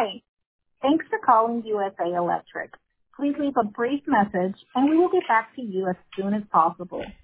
Hi. Thanks for calling USA Electric. Please leave a brief message and we will get back to you as soon as possible.